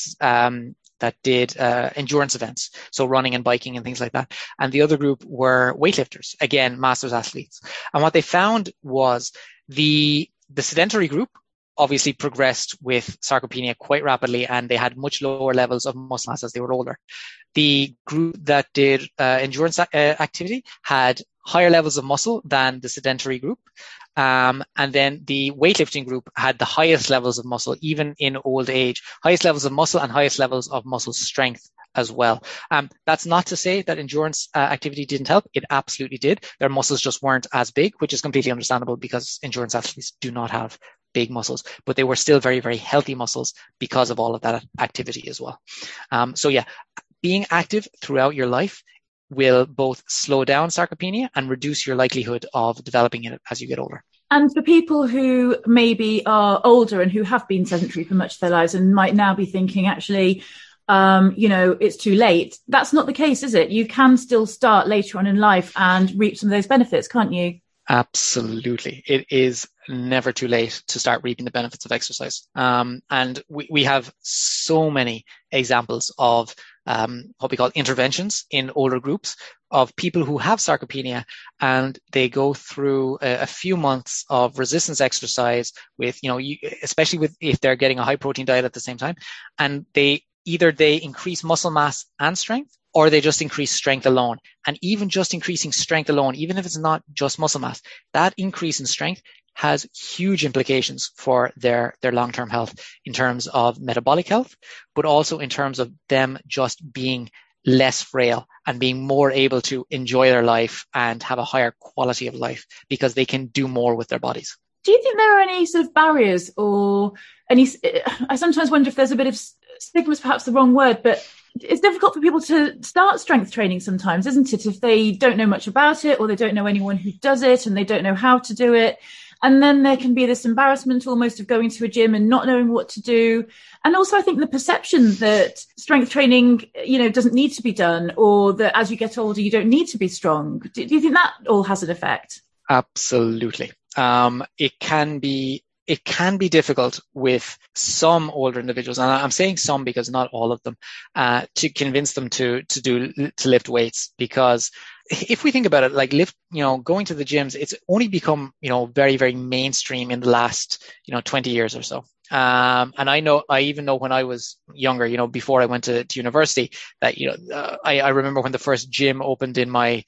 that did endurance events, so running and biking and things like that. And the other group were weightlifters, again, masters athletes. And what they found was the sedentary group obviously progressed with sarcopenia quite rapidly, and they had much lower levels of muscle mass as they were older. The group that did endurance activity had higher levels of muscle than the sedentary group. And then the weightlifting group had the highest levels of muscle, even in old age, highest levels of muscle and highest levels of muscle strength as well. That's not to say that endurance activity didn't help. It absolutely did. Their muscles just weren't as big, which is completely understandable because endurance athletes do not have big muscles, but they were still very, very healthy muscles because of all of that activity as well. So yeah, being active throughout your life will both slow down sarcopenia and reduce your likelihood of developing it as you get older. And for people who maybe are older and who have been sedentary for much of their lives and might now be thinking, actually, it's too late. That's not the case, is it? You can still start later on in life and reap some of those benefits, can't you? Absolutely. It is never too late to start reaping the benefits of exercise. And we have so many examples of what we call interventions in older groups of people who have sarcopenia, and they go through a few months of resistance exercise with, especially with if they're getting a high protein diet at the same time, and they increase muscle mass and strength, or they just increase strength alone. And even just increasing strength alone, even if it's not just muscle mass, that increase in strength has huge implications for their long-term health in terms of metabolic health, but also in terms of them just being less frail and being more able to enjoy their life and have a higher quality of life because they can do more with their bodies. Do you think there are any sort of barriers or any, I sometimes wonder if there's a bit of stigma is perhaps the wrong word, but it's difficult for people to start strength training sometimes, isn't it? If they don't know much about it or they don't know anyone who does it and they don't know how to do it. And then there can be this embarrassment almost of going to a gym and not knowing what to do. And also, I think the perception that strength training, doesn't need to be done, or that as you get older, you don't need to be strong. Do you think that all has an effect? Absolutely. It can be difficult with some older individuals, and I'm saying some because not all of them, to convince them to lift weights. Because if we think about it, like going to the gyms, it's only become, very, very mainstream in the last, 20 years or so. And I even know when I was younger, before I went to university, that, I remember when the first gym opened in my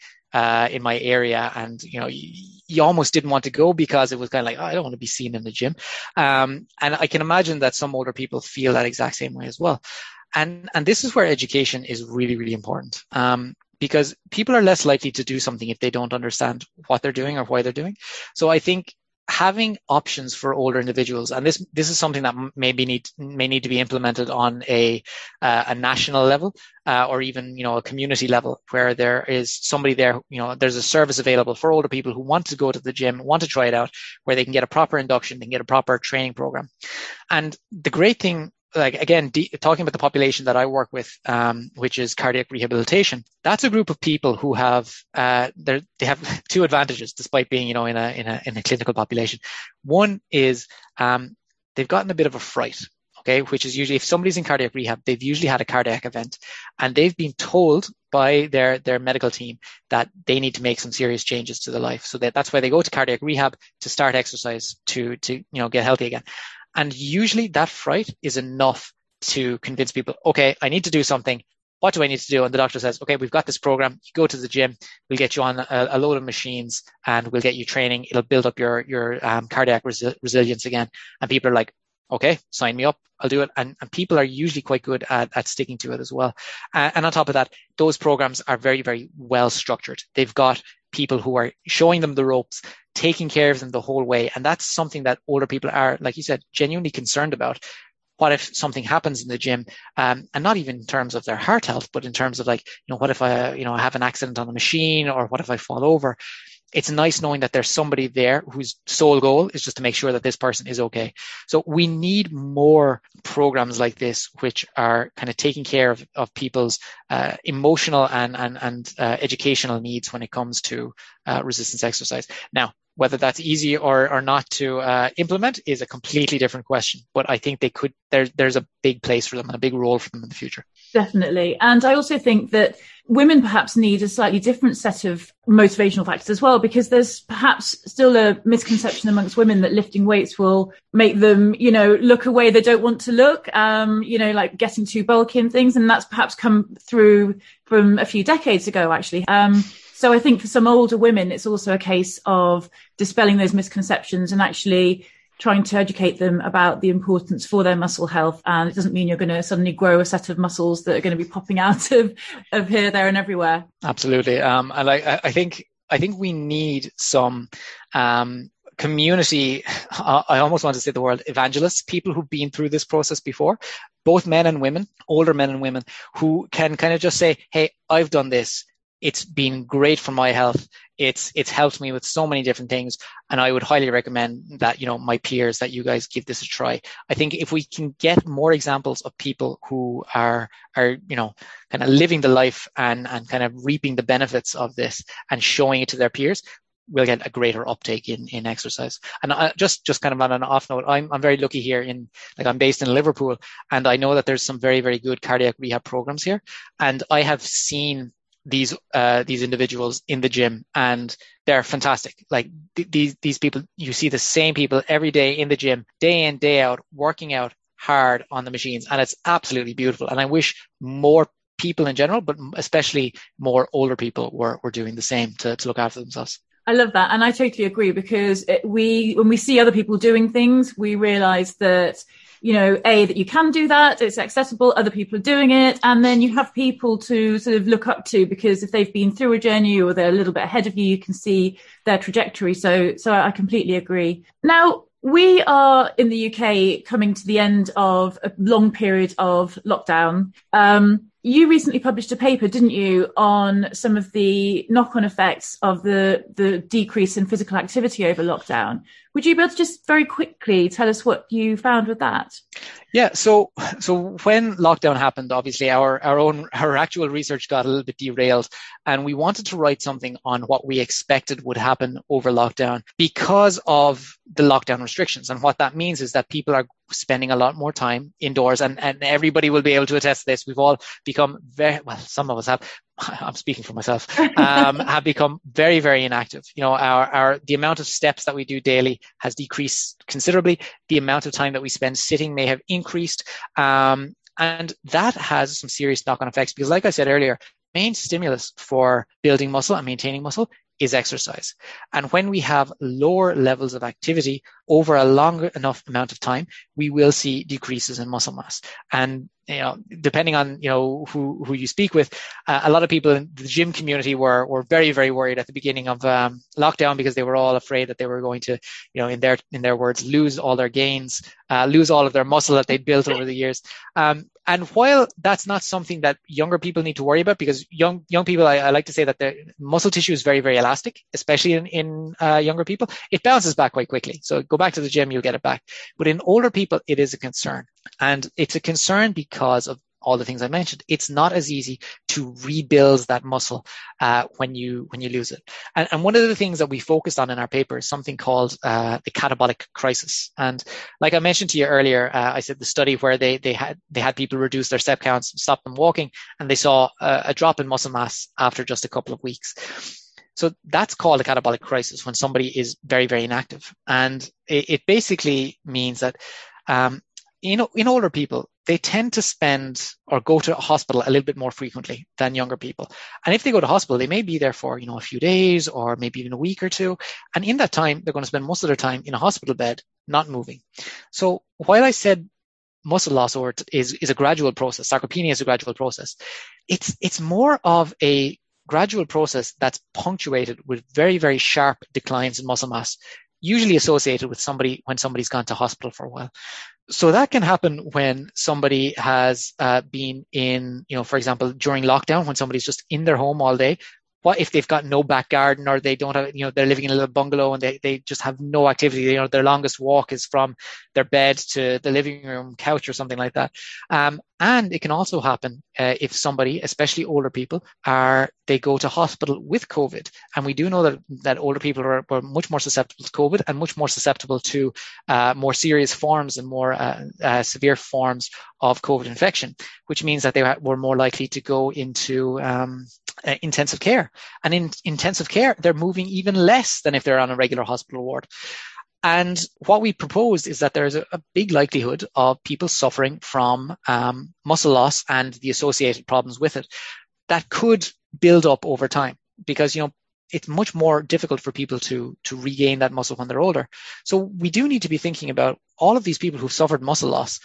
area, and you almost didn't want to go because it was kind of like, I don't want to be seen in the gym. And I can imagine that some older people feel that exact same way as well. And this is where education is really, really important. Because people are less likely to do something if they don't understand what they're doing or why they're doing. So I think having options for older individuals, and this is something that may need to be implemented on a national level, or even a community level, where there is somebody there, there's a service available for older people who want to go to the gym, want to try it out, where they can get a proper induction, they can get a proper training program. And the great thing, like, again, talking about the population that I work with, which is cardiac rehabilitation, that's a group of people who have, they have two advantages despite being, in a clinical population. One is, they've gotten a bit of a fright, okay, which is usually if somebody's in cardiac rehab, they've usually had a cardiac event and they've been told by their medical team that they need to make some serious changes to their life. So that's why they go to cardiac rehab, to start exercise, to get healthy again. And usually that fright is enough to convince people, okay, I need to do something. What do I need to do? And the doctor says, okay, we've got this program. You go to the gym. We'll get you on a load of machines and we'll get you training. It'll build up your cardiac resilience again. And people are like, okay, sign me up. I'll do it. And people are usually quite good at sticking to it as well. And on top of that, those programs are very, very well structured. They've got people who are showing them the ropes, taking care of them the whole way. And that's something that older people are, like you said, genuinely concerned about. What if something happens in the gym, and not even in terms of their heart health, but in terms of like, what if I have an accident on the machine, or what if I fall over? It's nice knowing that there's somebody there whose sole goal is just to make sure that this person is okay. So we need more programs like this, which are kind of taking care of people's emotional and educational needs when it comes to resistance exercise. Now, whether that's easy or not to implement is a completely different question. But I think there's a big place for them and a big role for them in the future. Definitely. And I also think that women perhaps need a slightly different set of motivational factors as well, because there's perhaps still a misconception amongst women that lifting weights will make them, look a way they don't want to look, like getting too bulky and things. And that's perhaps come through from a few decades ago, actually. So I think for some older women, it's also a case of dispelling those misconceptions and actually trying to educate them about the importance for their muscle health. And it doesn't mean you're going to suddenly grow a set of muscles that are going to be popping out of here, there and everywhere. Absolutely. And I think we need some kind community, I almost want to say the word evangelists, people who've been through this process before, both men and women, older men and women, who can kind of just say, hey, I've done this. It's been great for my health. It's helped me with so many different things. And I would highly recommend that, my peers, that you guys give this a try. I think if we can get more examples of people who are kind of living the life and kind of reaping the benefits of this and showing it to their peers, we'll get a greater uptake in exercise. And just kind of on an off note, I'm very lucky here I'm based in Liverpool, and I know that there's some very, very good cardiac rehab programs here. And I have seen these individuals in the gym, and they're fantastic. Like these people, you see the same people every day in the gym, day in, day out, working out hard on the machines. And it's absolutely beautiful. And I wish more people in general, but especially more older people were doing the same to look after themselves. I love that. And I totally agree, because when we see other people doing things, we realize that, that you can do that. It's accessible. Other people are doing it. And then you have people to sort of look up to, because if they've been through a journey or they're a little bit ahead of you, you can see their trajectory. So I completely agree. Now, we are in the UK coming to the end of a long period of lockdown. You recently published a paper, didn't you, on some of the knock-on effects of the decrease in physical activity over lockdown. Would you be able to just very quickly tell us what you found with that? Yeah, so when lockdown happened, obviously our actual research got a little bit derailed, and we wanted to write something on what we expected would happen over lockdown because of the lockdown restrictions. And what that means is that people are spending a lot more time indoors, and everybody will be able to attest to this. We've all become some of us have, I'm speaking for myself, have become very, very inactive. The amount of steps that we do daily has decreased considerably. The amount of time that we spend sitting may have increased. And that has some serious knock-on effects, because like I said earlier, main stimulus for building muscle and maintaining muscle is exercise. And when we have lower levels of activity over a longer enough amount of time, we will see decreases in muscle mass. And depending on who you speak with, a lot of people in the gym community were very, very worried at the beginning of lockdown, because they were all afraid that they were going to, in their words, lose all their gains, lose all of their muscle that they'd built over the years. And while that's not something that younger people need to worry about, because young people, I like to say that the muscle tissue is very, very elastic, especially in younger people. It bounces back quite quickly. So go back to the gym, you'll get it back. But in older people, it is a concern. And it's a concern because of all the things I mentioned. It's not as easy to rebuild that muscle when you lose it. And one of the things that we focused on in our paper is something called the catabolic crisis. And like I mentioned to you earlier, I said the study where they had people reduce their step counts, stop them walking, and they saw a drop in muscle mass after just a couple of weeks. So that's called a catabolic crisis, when somebody is very, very inactive. And it basically means that in older people, they tend to spend or go to a hospital a little bit more frequently than younger people. And if they go to hospital, they may be there for, a few days or maybe even a week or two. And in that time, they're going to spend most of their time in a hospital bed, not moving. So while I said muscle loss is a gradual process, sarcopenia is a gradual process, it's more of a gradual process that's punctuated with very, very sharp declines in muscle mass, usually associated with when somebody's gone to hospital for a while. So that can happen when somebody has been in, for example, during lockdown, when somebody's just in their home all day. What if they've got no back garden, or they don't have, they're living in a little bungalow and they just have no activity. Their longest walk is from their bed to the living room couch or something like that. And it can also happen if somebody, especially older people, they go to hospital with COVID. And we do know that older people are much more susceptible to COVID and much more susceptible to more serious forms and more severe forms of COVID infection, which means that they were more likely to go into intensive care. And in intensive care, they're moving even less than if they're on a regular hospital ward. And what we proposed is that there's a big likelihood of people suffering from muscle loss and the associated problems with it that could build up over time, because, it's much more difficult for people to regain that muscle when they're older. So we do need to be thinking about all of these people who've suffered muscle loss.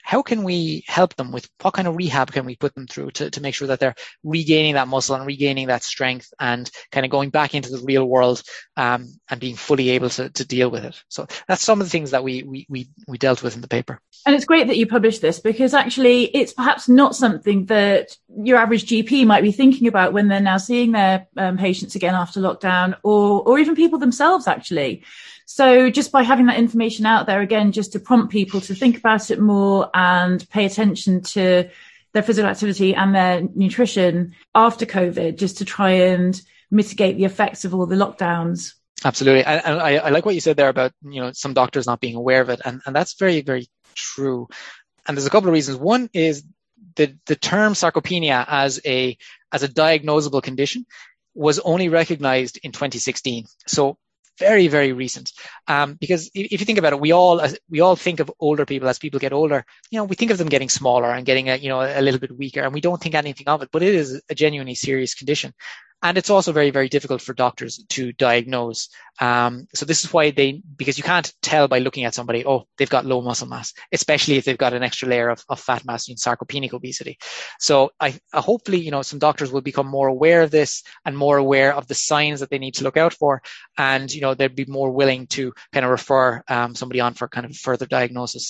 how can we help them with what kind of rehab can we put them through to make sure that they're regaining that muscle and regaining that strength and kind of going back into the real world and being fully able to deal with it. So that's some of the things that we dealt with in the paper. And it's great that you published this, because actually it's perhaps not something that your average GP might be thinking about when they're now seeing their patients again after lockdown, or even people themselves, actually. So just by having that information out there, again, just to prompt people to think about it more and pay attention to their physical activity and their nutrition after COVID, just to try and mitigate the effects of all the lockdowns. Absolutely. And I like what you said there about, some doctors not being aware of it. And that's very, very true. And there's a couple of reasons. One is the term sarcopenia as a diagnosable condition was only recognized in 2016. So very, very recent. Because if you think about it, we all think of older people as people get older. We think of them getting smaller and getting a little bit weaker, and we don't think anything of it, but it is a genuinely serious condition. And it's also very, very difficult for doctors to diagnose. So this is why because you can't tell by looking at somebody, they've got low muscle mass, especially if they've got an extra layer of fat mass in sarcopenic obesity. So hopefully, some doctors will become more aware of this and more aware of the signs that they need to look out for. And, they'd be more willing to kind of refer somebody on for kind of further diagnosis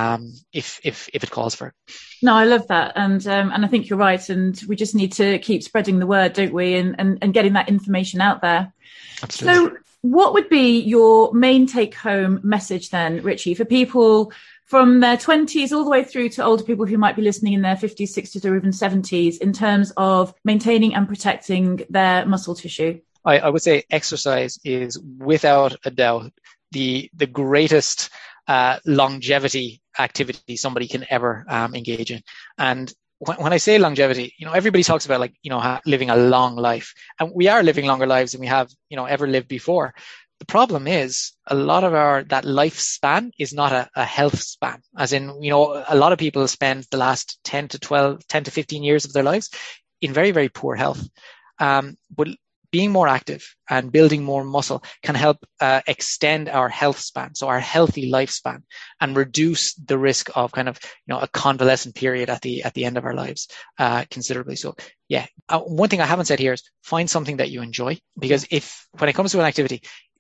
if it calls for it. No, I love that. And I think you're right. And we just need to keep spreading the word, don't we? And getting that information out there. Absolutely. So what would be your main take home message then, Richie, for people from their 20s all the way through to older people who might be listening in their 50s, 60s, or even 70s in terms of maintaining and protecting their muscle tissue? I would say exercise is without a doubt the greatest longevity activity somebody can ever engage in. And when I say longevity, everybody talks about living a long life, and we are living longer lives than we have, ever lived before. The problem is a lot of that lifespan is not a health span, as in, a lot of people spend the last 10 to 15 years of their lives in very, very poor health. But being more active and building more muscle can help extend our health span, so our healthy lifespan, and reduce the risk of kind of a convalescent period at the end of our lives considerably. So yeah, one thing I haven't said here is find something that you enjoy, because when it comes to an activity,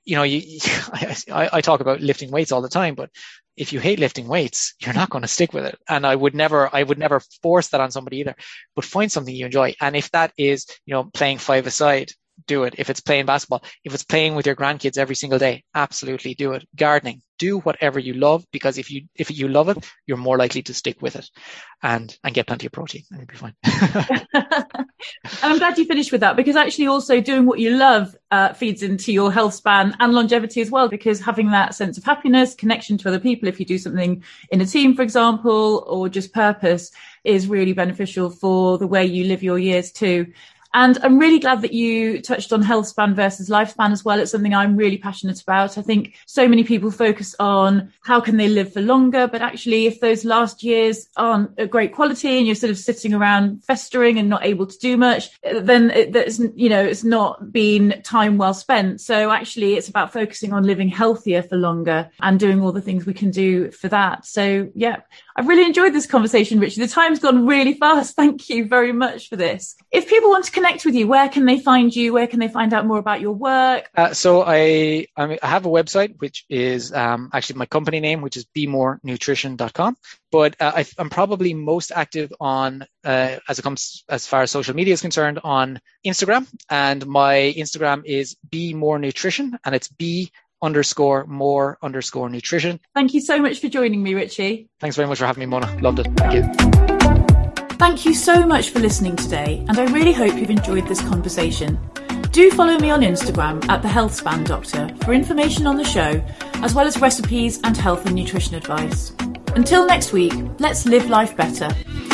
I talk about lifting weights all the time, but if you hate lifting weights, you're not going to stick with it. And I would never force that on somebody either. But find something you enjoy, and if that is playing five-a-side, do it. If it's playing basketball, if it's playing with your grandkids every single day, absolutely do it. Gardening, do whatever you love, because if you love it, you're more likely to stick with it and get plenty of protein, and you'll be fine. And I'm glad you finished with that, because actually also doing what you love feeds into your health span and longevity as well, because having that sense of happiness, connection to other people, if you do something in a team, for example, or just purpose, is really beneficial for the way you live your years too. And I'm really glad that you touched on health span versus lifespan as well. It's something I'm really passionate about. I think so many people focus on how can they live for longer, but actually if those last years aren't a great quality and you're sort of sitting around festering and not able to do much, then it's not been time well spent. So actually it's about focusing on living healthier for longer and doing all the things we can do for that. So yeah, I've really enjoyed this conversation, Richard. The time's gone really fast. Thank you very much for this. If people want to connect with you, where can they find you? Where can they find out more about your work? So I have a website, which is actually my company name, which is bemorenutrition.com. But I'm probably most active on, as far as social media is concerned, on Instagram. And my Instagram is bemorenutrition, and it's _more_nutrition. Thank you so much for joining me, Richie. Thanks very much for having me, Mona. Loved it. Thank you. Thank you so much for listening today, and I really hope you've enjoyed this conversation. Do follow me on Instagram at The Health Span Doctor for information on the show, as well as recipes and health and nutrition advice. Until next week, let's live life better.